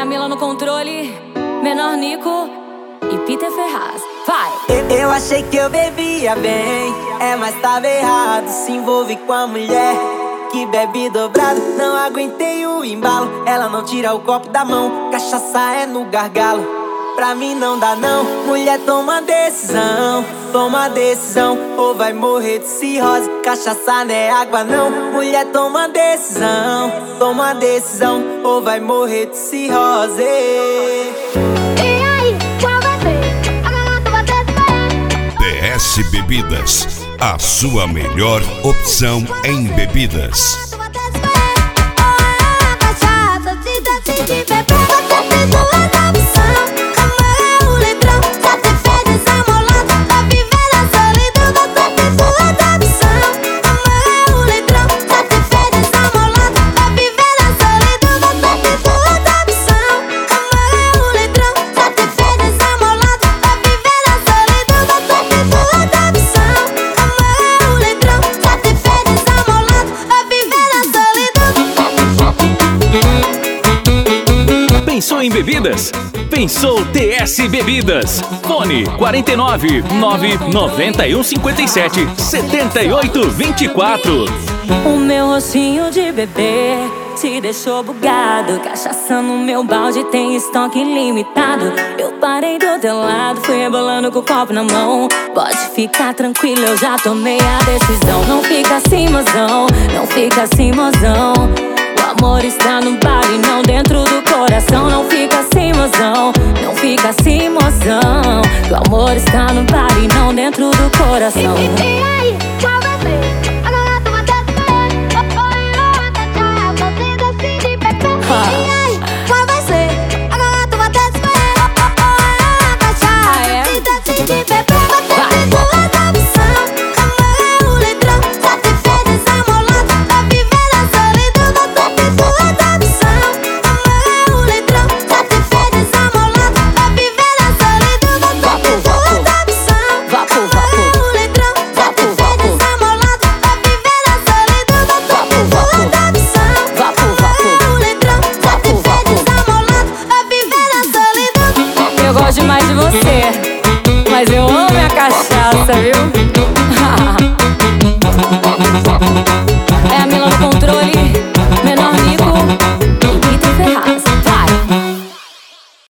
Camila no controle, Menor Nico e Peter Ferraz. Vai! Eu achei que eu bebia bem, mas tava errado. Se envolve com a mulher que bebe dobrado. Não aguentei o embalo, ela não tira o copo da mão. Cachaça é no gargalo, pra mim não dá não. Mulher, toma decisão, ou vai morrer de cirrose. Cachaça não é água não. Mulher, toma decisão, ou vai morrer de cirrose. E aí, qual vai ser? A garota vai ter DS Bebidas, a sua melhor opção em bebidas. Pensou em bebidas? Pensou DS Bebidas. Fone 49 991 57 78 24. O meu rostinho de bebê te deixou bugado. Cachaça no meu balde, tem estoque ilimitado. Eu parei do teu lado, fui rebolando com o copo na mão. Pode ficar tranquilo, eu já tomei a decisão. Não fica assim, mozão, não fica assim, mozão. O amor está no bar e não dentro do coração. Não fica assim, mozão, não fica assim, mozão. O amor está no bar e não dentro do coração. E aí, qual vai ser? A garota vai ter E aí, qual vai ser? A garota vai ter Eu gosto demais de você, mas eu amo minha cachaça, viu?